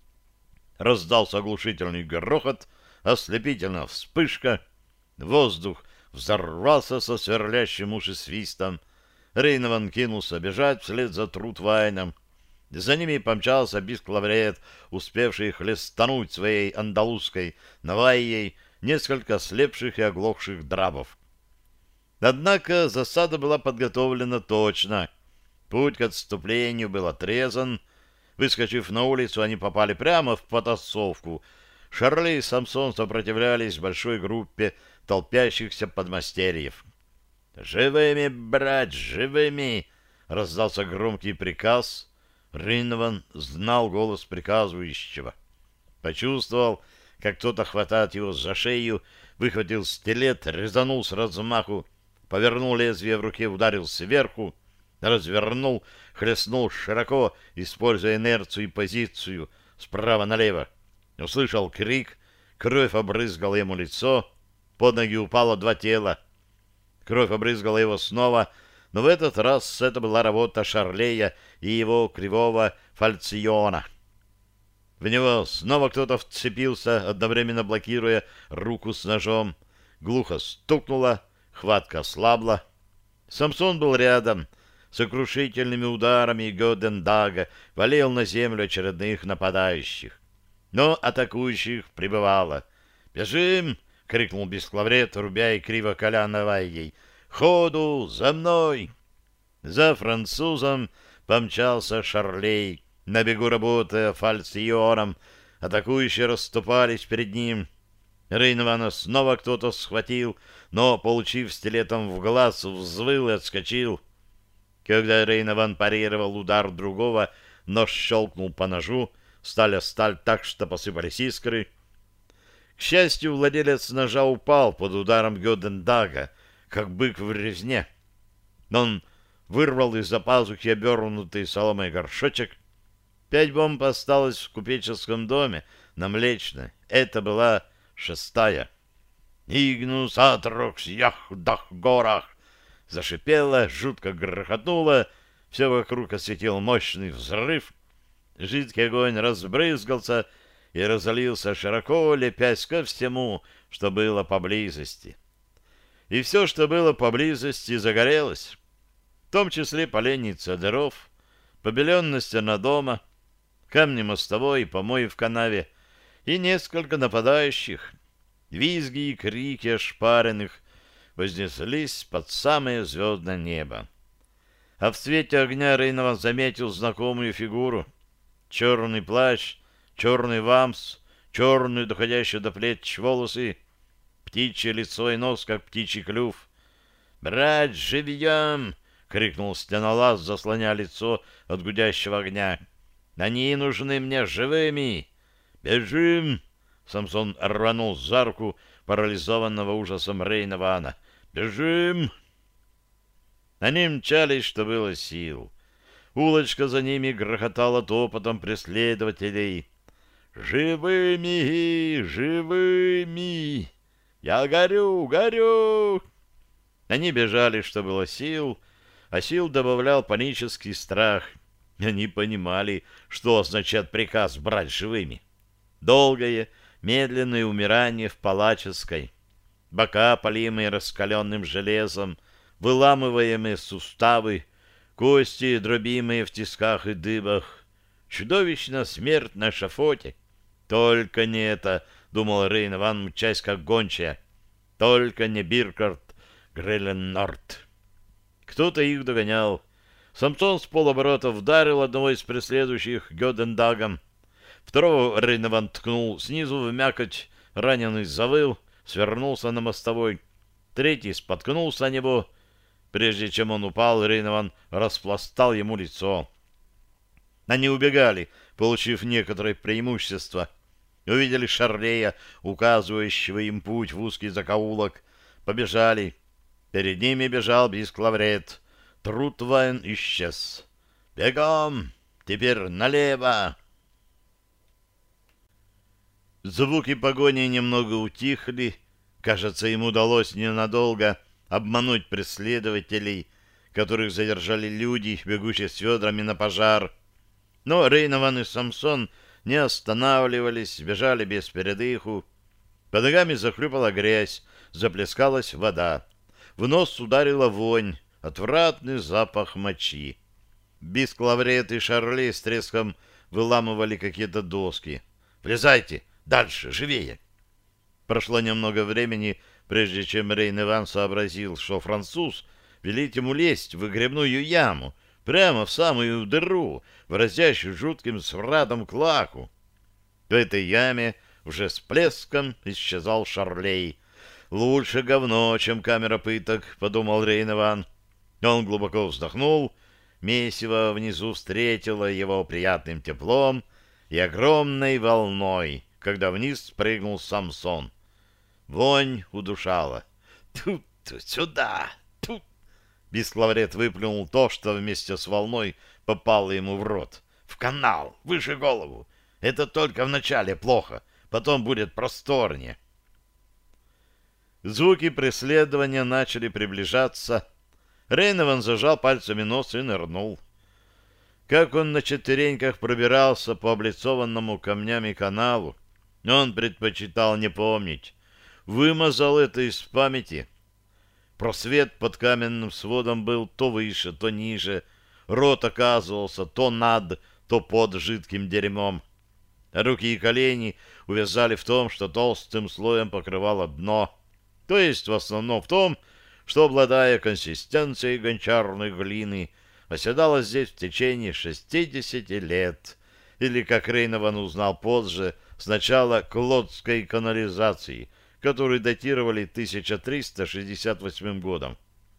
Speaker 1: Раздался оглушительный грохот, ослепительная вспышка. Воздух взорвался со сверлящим уши свистом. Рейнован кинулся бежать вслед за Трутвайном. За ними помчался Бесклаврет, успевший хлестануть своей андалузской навайей несколько слепших и оглохших драбов. Однако засада была подготовлена точно. Путь к отступлению был отрезан. Выскочив на улицу, они попали прямо в потасовку. Шарлей и Самсон сопротивлялись большой группе толпящихся подмастерьев. «Живыми, брать, живыми!» — раздался громкий приказ. Рейнован знал голос приказывающего. Почувствовал, как кто-то хватает его за шею, выхватил стилет, резанул с размаху, повернул лезвие в руке, ударил сверху, развернул, хлестнул широко, используя инерцию и позицию, справа налево. Услышал крик, кровь обрызгала ему лицо, под ноги упало два тела. Кровь обрызгала его снова, но в этот раз это была работа Шарлея и его кривого фальциона. В него снова кто-то вцепился, одновременно блокируя руку с ножом. Глухо стукнуло, хватка ослабла. Самсон был рядом, сокрушительными ударами Гёдендага валил на землю очередных нападающих. Но атакующих прибывало. «Бежим!» — крикнул Бесклаврет, рубя и криво коля навайей. «Ходу! За мной!» За французом помчался Шарлей, на бегу работая фальционом. Атакующие расступались перед ним. Рейнована снова кто-то схватил, но, получив стилетом в глаз, взвыл и отскочил. Когда Рейнован парировал удар другого, нож щелкнул по ножу, сталь о сталь так, что посыпались искры. К счастью, владелец ножа упал под ударом Гёдендага, как бык в резне. Он вырвал из-за пазухи обернутый соломой горшочек. Пять бомб осталось в купеческом доме на Млечной. Это была шестая. «Игнус атрокс яхдах горах!» Зашипело, жутко грохотнуло. Все вокруг осветил мощный взрыв. Жидкий огонь разбрызгался и разлился широко, лепясь ко всему, что было поблизости. И все, что было поблизости, загорелось, в том числе поленница дров, побеленная стена дома, камни мостовой и помои в канаве, и несколько нападающих. Визги и крики ошпаренных вознеслись под самое звездное небо. А в свете огня Рейнован заметил знакомую фигуру. Черный плащ, черный вамс, черные, доходящие до плеч волосы, птичье лицо и нос, как птичий клюв. «Брать живьем!» — крикнул стенолаз, заслоняя лицо от гудящего огня. «Они нужны мне живыми! Бежим!» Самсон рванул за руку парализованного ужасом Рейнована. «Бежим!» Они мчались, что было сил. Улочка за ними грохотала топотом преследователей. «Живыми! Живыми! Я горю, горю!» Они бежали, что было сил, а сил добавлял панический страх. Они понимали, что означает приказ брать живыми. Долгое, медленное умирание в палаческой. Бока, полимые раскаленным железом, выламываемые суставы, кости, дробимые в тисках и дыбах. Чудовищная смерть на эшафоте. Только не это, думал Рейн Иван, мчась как гончая. Только не Биркарт Грейленнорд. Кто-то их догонял. Самсон с полоборота вдарил одного из преследующих Гёдендагом. Второго Рейн Иван ткнул снизу в мякоть, раненый завыл, свернулся на мостовой. Третий споткнулся о него. Прежде чем он упал, Рейн Иван распластал ему лицо. Они убегали, получив некоторое преимущество. Увидели Шарлея, указывающего им путь в узкий закоулок. Побежали. Перед ними бежал Бисклаврет. Трутвайн исчез. «Бегом! Теперь налево!» Звуки погони немного утихли. Кажется, им удалось ненадолго обмануть преследователей, которых задержали люди, бегущие с ведрами на пожар. Но Рейн Иван и Самсон не останавливались, бежали без передыху. Под ногами захлюпала грязь, заплескалась вода. В нос ударила вонь, отвратный запах мочи. Бисклаврет и Шарлей с треском выламывали какие-то доски. «Влезайте! Дальше! Живее!» Прошло немного времени, прежде чем Рейн Иван сообразил, что француз велит ему лезть в выгребную яму, прямо в самую дыру, в разящую жутким смрадом клаку. В этой яме уже с плеском исчезал Шарлей. «Лучше говно, чем камера пыток», — подумал Рейн Иван. Он глубоко вздохнул, месиво внизу встретило его приятным теплом и огромной волной, когда вниз спрыгнул Самсон. Вонь удушала. «Тут, сюда, тут!» Бисклаврет выплюнул то, что вместе с волной попало ему в рот. «В канал, выше голову. Это только вначале плохо, потом будет просторнее». Звуки преследования начали приближаться. Рейн Иван зажал пальцами нос и нырнул. Как он на четвереньках пробирался по облицованному камнями каналу, он предпочитал не помнить. Вымазал это из памяти. Просвет под каменным сводом был то выше, то ниже. Рот оказывался то над, то под жидким дерьмом. Руки и колени увязали в том, что толстым слоем покрывало дно. То есть в основном в том, что, обладая консистенцией гончарной глины, оседала здесь в течение шестидесяти лет, или, как Рейн Иван узнал позже, с начала Клодской канализации, которую датировали тысяча триста шестьдесят восьмым годом.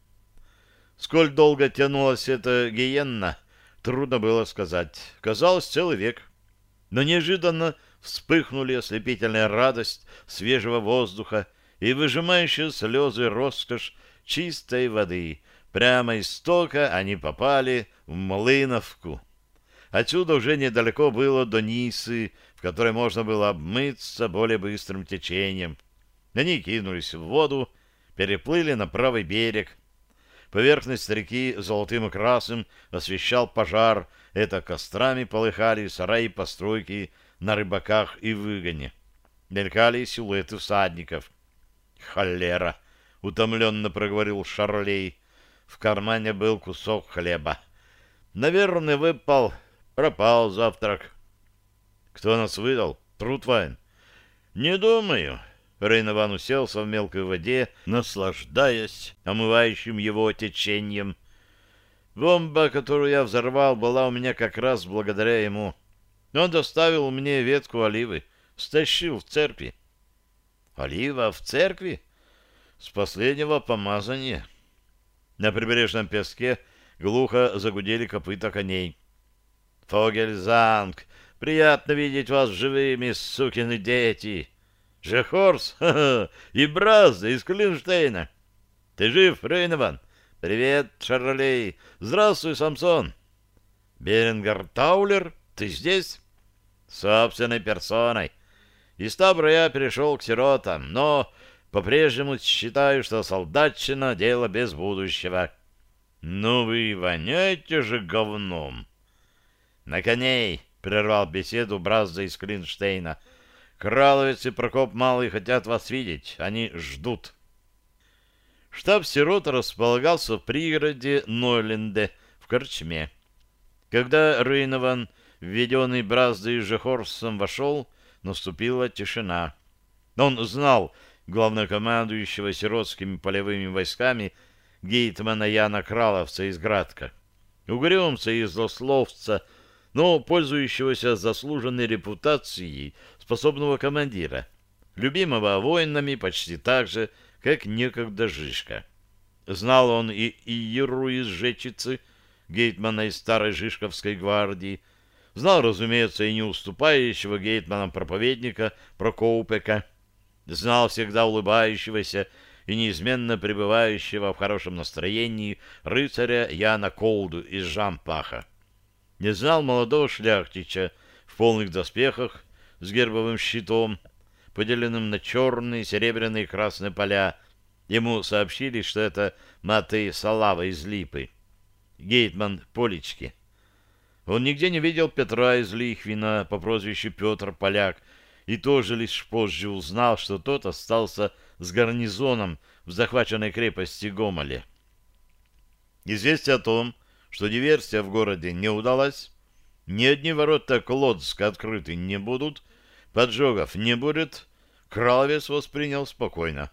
Speaker 1: Сколь долго тянулась эта гиенна, трудно было сказать. Казалось, целый век. Но неожиданно вспыхнули ослепительная радость свежего воздуха и выжимающие слезы роскошь чистой воды. Прямо из стока они попали в Млыновку. Отсюда уже недалеко было до Нисы, в которой можно было обмыться более быстрым течением. Они кинулись в воду, переплыли на правый берег. Поверхность реки золотым и красным освещал пожар. Это кострами полыхали сараи и постройки на рыбаках и выгоне. Мелькали силуэты всадников. «Холера!» — утомленно проговорил Шарлей. В кармане был кусок хлеба. «Наверное, выпал. Пропал завтрак». «Кто нас выдал? Трутвайн?» «Не думаю». Рейн Иван уселся в мелкой воде, наслаждаясь омывающим его течением. «Бомба, которую я взорвал, была у меня как раз благодаря ему. Он доставил мне ветку оливы, стащил в церкви». «Олива в церкви?» «С последнего помазания». На прибрежном песке глухо загудели копыта коней. «Фогельзанг, приятно видеть вас живыми, сукины дети!» «Жехорс, ха-ха, и Бразда из Клинштейна!» «Ты жив, Рейн Иван?» «Привет, Шарлей!» «Здравствуй, Самсон!» «Беренгер Таулер, ты здесь?» собственной персоной. Из табора я перешел к сиротам, но по-прежнему считаю, что солдатчина — дело без будущего. Ну вы воняете же говном. На коней, — прервал беседу Бразда из Клинштейна. Краловец и Прокоп Малый хотят вас видеть. Они ждут. Штаб сирот располагался в пригороде Нойленде, в корчме. Когда Рейнован, введенный Браздой и Жехорсом, вошел, наступила тишина. Он знал главнокомандующего сиротскими полевыми войсками гейтмана Яна Краловца из Градка, угрюмца и злословца, но пользующегося заслуженной репутацией способного командира, любимого воинами почти так же, как некогда Жишка. Знал он и Иеру из Жечицы, гейтмана из старой Жишковской гвардии, знал, разумеется, и не уступающего гейтманам проповедника Прокоупека, знал всегда улыбающегося и неизменно пребывающего в хорошем настроении рыцаря Яна Колду из Жампаха. Не знал молодого шляхтича в полных доспехах с гербовым щитом, поделенным на черные, серебряные и красные поля. Ему сообщили, что это Матей Салава из Липы, гейтман Полички. Он нигде не видел Петра из Лихвина по прозвищу Петр Поляк, и тоже лишь позже узнал, что тот остался с гарнизоном в захваченной крепости Гомеле. Известие о том, что диверсия в городе не удалась, ни одни ворота Клодска открыты не будут, поджогов не будет, Краловец воспринял спокойно.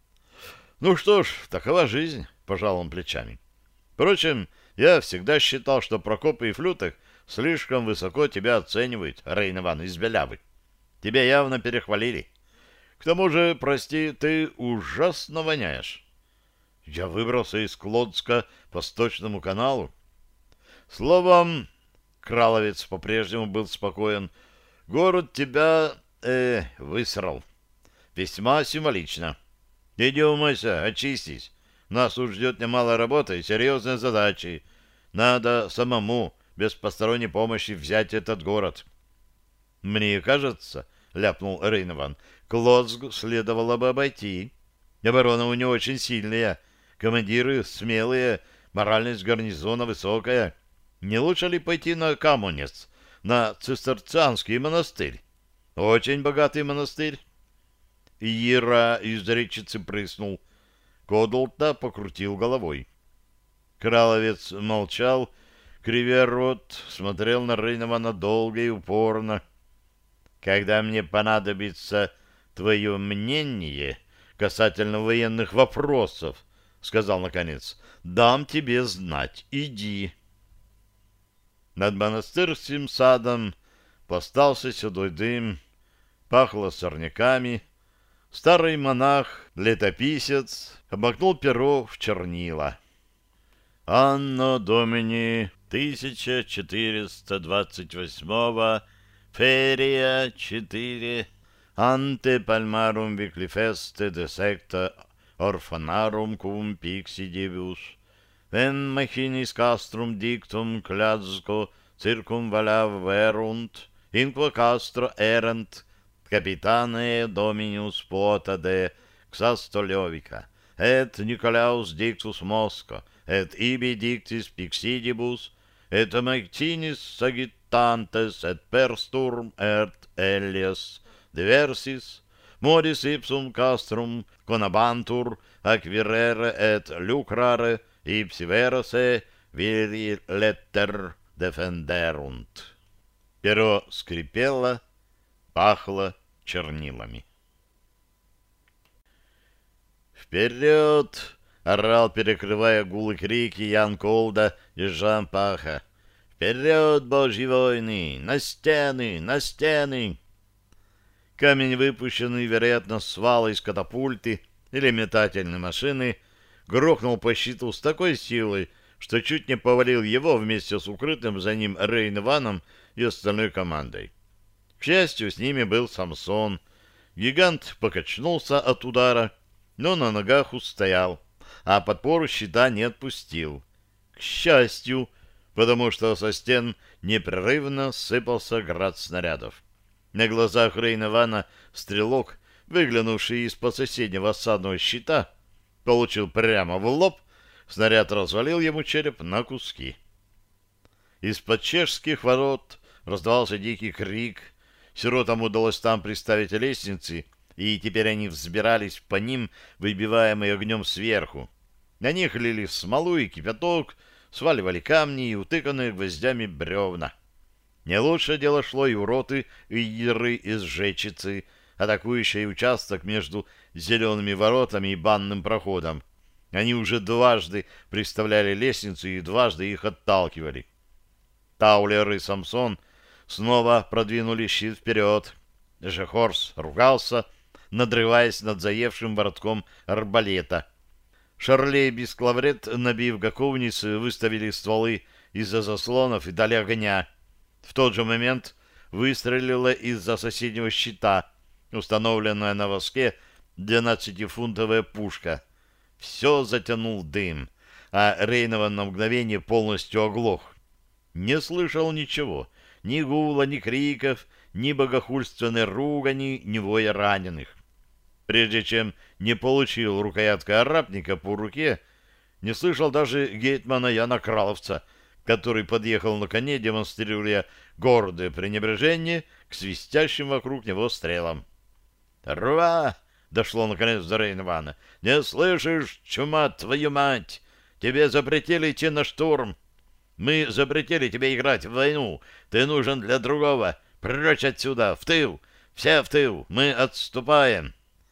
Speaker 1: «Ну что ж, такова жизнь», — пожал он плечами. «Впрочем, я всегда считал, что Прокоп и Флютек слишком высоко тебя оценивают, Рейн-Иван из Белявы. Тебя явно перехвалили. К тому же, прости, ты ужасно воняешь». Я выбрался из Клодска по Сточному каналу. Словом, Краловец по-прежнему был спокоен. Город тебя, э, высрал. Весьма символично. Иди умойся, очистись. Нас тут ждет немало работы и серьезные задачи. Надо самому, без посторонней помощи, взять этот город. Мне кажется, ляпнул Рейнован, Клодск следовало бы обойти. Оборона у него очень сильная, командиры смелые, моральность гарнизона высокая. Не лучше ли пойти на Камонец, на цистерцианский монастырь? Очень богатый монастырь. Ира из Речицы прыснул. Кодолта покрутил головой. Краловец молчал, кривя рот, смотрел на Рейнована долго и упорно. «Когда мне понадобится твое мнение касательно военных вопросов, — сказал наконец, — дам тебе знать. Иди». Над монастырским садом пластался седой дым, пахло сорняками. Старый монах, летописец, обмакнул перо в чернила. «Анно Домини тысяча четыреста двадцать восьмого, ферия четыре, анте пальмарум виклифесте де секта орфанарум кум пиксидивиус, вен махинис каструм диктум клядско циркум валяв верунт, инква кастро эрент, капитане доминиус пота де Ксастолевика, et Nicolaus dictus Mosco, et ibi dictis pixidibus, et Mactinis sagittantes, et per sturm et Elias diversis, modis ipsum castrum conabantur acquirere et lucrare, ipsi verse viri letter defenderunt. Перо скрипело, пахло чернилами. «Вперед!» — орал, перекрывая гул и крики, Ян Колда из Жампаха. «Вперед, божьи войны! На стены! На стены!» Камень, выпущенный, вероятно, с вала из катапульты или метательной машины, грохнул по щиту с такой силой, что чуть не повалил его вместе с укрытым за ним Рейн-Иваном и остальной командой. К счастью, с ними был Самсон. Гигант покачнулся от удара, но на ногах устоял, а подпору щита не отпустил. К счастью, потому что со стен непрерывно сыпался град снарядов. На глазах Рейна Вана стрелок, выглянувший из-под соседнего осадного щита, получил прямо в лоб, снаряд развалил ему череп на куски. Из-под чешских ворот раздавался дикий крик. Сиротам удалось там приставить лестницы, и теперь они взбирались по ним, выбиваемые огнем сверху. На них лили смолу и кипяток, сваливали камни и утыканные гвоздями бревна. Не лучше дело шло и у роты Идиры из Жечицы, атакующей участок между зелеными воротами и банным проходом. Они уже дважды приставляли лестницы и дважды их отталкивали. Таулер и Самсон снова продвинули щит вперед. Жехорс ругался, надрываясь над заевшим воротом арбалета. Шарлей и Бесклаврет, набив гаковницы, выставили стволы из-за заслонов и дали огня. В тот же момент выстрелила из-за соседнего щита, установленная на воске двенадцатифунтовая пушка. Все затянул дым, а Рейнован на мгновение полностью оглох. Не слышал ничего, ни гула, ни криков, ни богохульственной ругани, ни воя раненых. Прежде чем не получил рукоятка арапника по руке, не слышал даже гетмана Яна Краловца, который подъехал на коне, демонстрируя гордое пренебрежение к свистящим вокруг него стрелам. «Рва!» — дошло наконец до Рейнвана. «Не слышишь, чума твою мать? Тебе запретили идти на штурм. Мы запретили тебе играть в войну. Ты нужен для другого. Прочь отсюда, в тыл! Все в тыл! Мы отступаем!»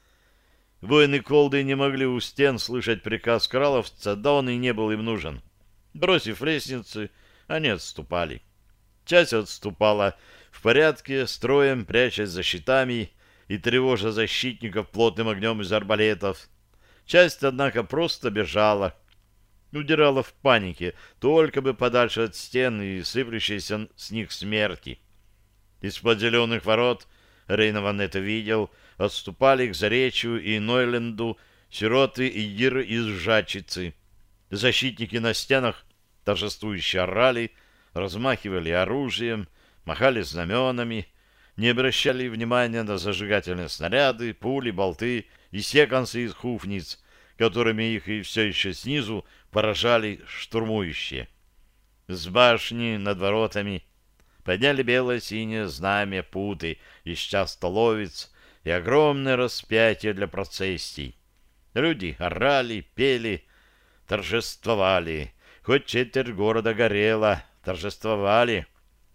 Speaker 1: Воины Колды не могли у стен слышать приказ Краловца, да он и не был им нужен. Бросив лестницы, они отступали. Часть отступала в порядке, строем, прячась за щитами и тревожа защитников плотным огнем из арбалетов. Часть, однако, просто бежала, удирала в панике, только бы подальше от стен и сыплющейся с них смерти. Из-под зеленых ворот, Рейнован это видел, отступали к Заречью и Нойленду сироты и Идиры из Жачицы. Защитники на стенах торжествующе орали, размахивали оружием, махали знаменами, не обращали внимания на зажигательные снаряды, пули, болты и секанцы из хуфниц, которыми их и все еще снизу поражали штурмующие. С башни над воротами подняли бело-синее знамя путы из частоловиц и огромное распятие для процессий. Люди орали, пели, торжествовали. Хоть четверть города горела, торжествовали.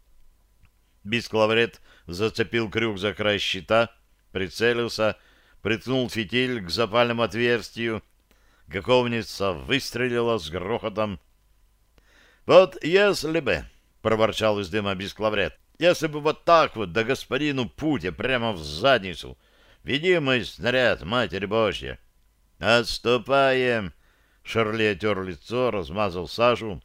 Speaker 1: Бесклаврет зацепил крюк за край щита, прицелился, приткнул фитиль к запальному отверстию. Гаковница выстрелила с грохотом. «Вот если бы, — проворчал из дыма Бесклаврет, — если бы вот так вот, да господину Путе прямо в задницу! Веди мой снаряд, Матерь Божья!» «Отступаем!» — Шарли отер лицо, размазал сажу.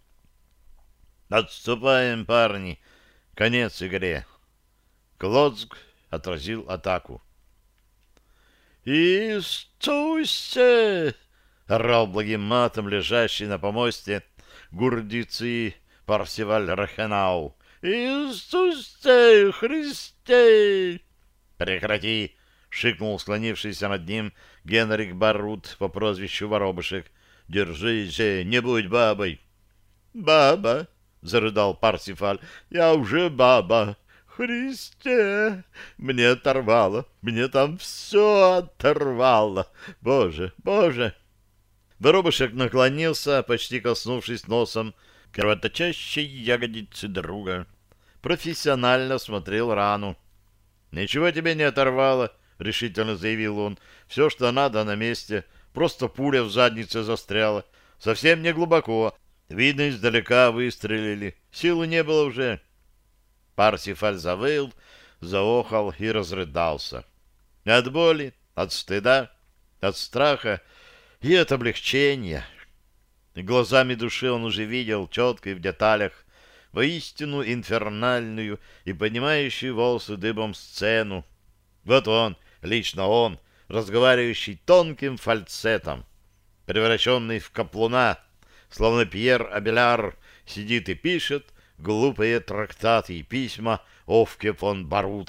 Speaker 1: «Отступаем, парни! Конец игре!» Клоцк отразил атаку. «Иисусе!» — орал благим матом лежащий на помосте Гурдицы Парсиваль Рахенау. «Иисусе Христе!» «Прекрати!» — шикнул склонившийся над ним Генрик Барут по прозвищу Воробышек. «Держись, не будь бабой!» «Баба!» — зарыдал Парсифаль. «Я уже баба! Христе! Мне оторвало! Мне там все оторвало! Боже, Боже!» Воробышек наклонился, почти коснувшись носом кровоточащей ягодицы друга. Профессионально смотрел рану. «Ничего тебе не оторвало», — решительно заявил он. «Все, что надо, на месте. Просто пуля в заднице застряла. Совсем не глубоко. Видно, издалека выстрелили. Силы не было уже». Парсифаль завыл, заохал и разрыдался. От боли, от стыда, от страха и от облегчения. Глазами души он уже видел четко и в деталях воистину инфернальную и поднимающую волосы дыбом сцену. Вот он, лично он, разговаривающий тонким фальцетом, превращенный в каплуна, словно Пьер Абеляр сидит и пишет глупые трактаты и письма Овке фон Барут,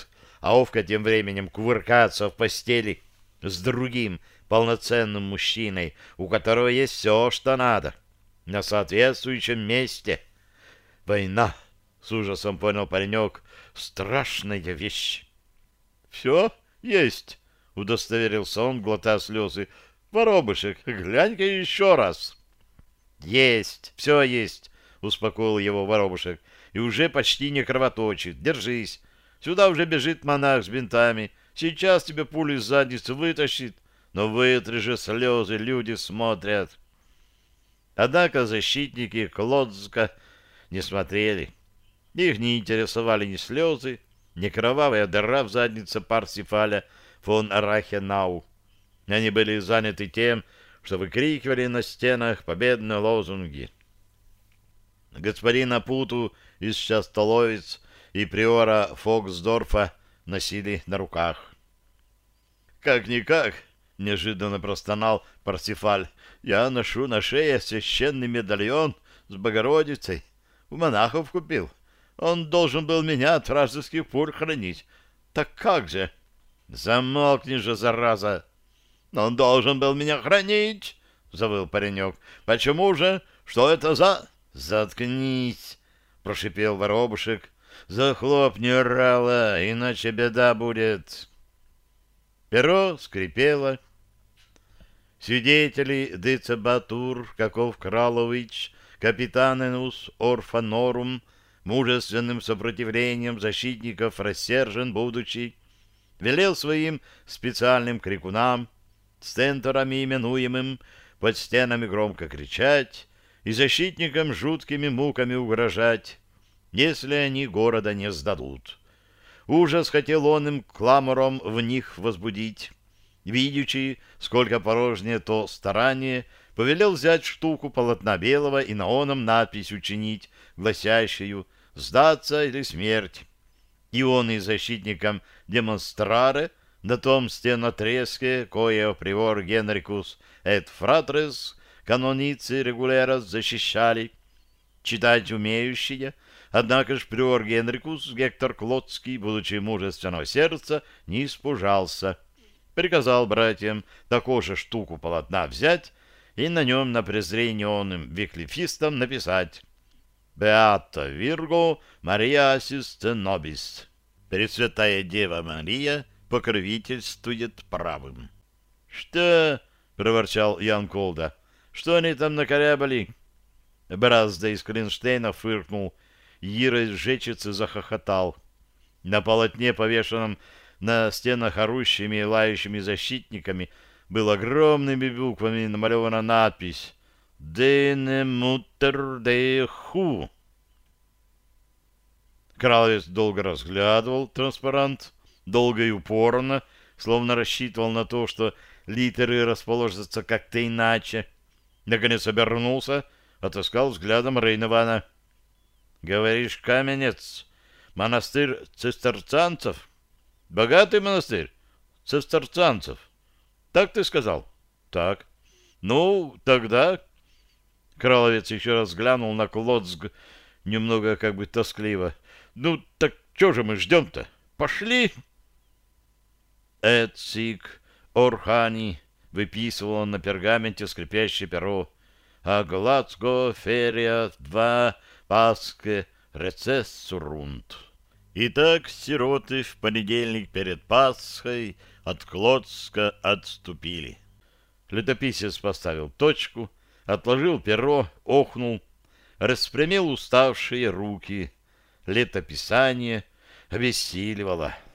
Speaker 1: а Овка тем временем кувыркаться в постели с другим полноценным мужчиной, у которого есть все, что надо, на соответствующем месте. Война, с ужасом понял паренек, страшная вещь. Все есть, удостоверился он, глотая слезы. Воробышек, глянь-ка еще раз. Есть, все есть, успокоил его Воробушек, и уже почти не кровоточит. Держись. Сюда уже бежит монах с бинтами. Сейчас тебе пулю из задницы вытащит. Но вытри же слезы, люди смотрят. Однако защитники Клодзка не смотрели. Их не интересовали ни слезы, ни кровавая дыра в заднице Парсифаля фон Рахенау. Они были заняты тем, что выкрикивали на стенах победные лозунги. Господина Путу из Частоловец и приора Фоксдорфа носили на руках. «Как-никак», — неожиданно простонал Парсифаль, — «я ношу на шее священный медальон с Богородицей. У монахов купил. Он должен был меня от вражеских пуль хранить. Так как же?» «Замолкни же, зараза!» «Он должен был меня хранить!» — завыл паренек. «Почему же? Что это за...» «Заткнись!» — прошипел Воробушек. «Захлопни рало, иначе беда будет!» Перо скрипело. Свидетели децебатур, каков Кралович, капитаненус орфанорум, мужественным сопротивлением защитников рассержен будучи, велел своим специальным крикунам, стенторами именуемым, под стенами громко кричать и защитникам жуткими муками угрожать, если они города не сдадут. Ужас хотел он им кламором в них возбудить. Видячи, сколько порожнее то старание, повелел взять штуку полотна белого и на оном надпись учинить, гласящую «Сдаться или смерть». И он и защитникам демонстраре на том стенотреске, кое привор Генрикус эт фратрес, каноницы регулярос защищали, читать умеющие, однако ж приор Генрикус Гектор Клодский, будучи мужественного сердца, не испужался. Приказал братьям такую же штуку полотна взять и на нем на презрение онным виклифистам написать «Беата Вирго Мария Ассисте Нобис». Пресвятая Дева Мария покровительствует правым. «Что?» — проворчал Ян Колда. «Что они там накорябали?» Бразда из Клинштейна фыркнул. Ира из Жечицы захохотал. На полотне, повешенном на стенах орущими и лающими защитниками, был огромными буквами намалевана надпись «Дене мутер де ху». Краловец долго разглядывал транспарант, долго и упорно, словно рассчитывал на то, что литеры расположатся как-то иначе. Наконец обернулся, отыскал взглядом Рейнована. «Говоришь, Каменец, монастырь цистерцианцев? Богатый монастырь цистерцианцев. Так ты сказал?» «Так». «Ну, тогда...» Краловец еще раз глянул на Клодзг, немного как бы тоскливо. «Ну, так что же мы ждем-то? Пошли!» «Эцик Орхани», — выписывал он на пергаменте скрипящее перо. «А Гладсго ферия два паске рецессурунт». Итак, сироты в понедельник перед Пасхой от Клодска отступили. Летописец поставил точку, отложил перо, охнул, распрямил уставшие руки. Летописание обессиливало.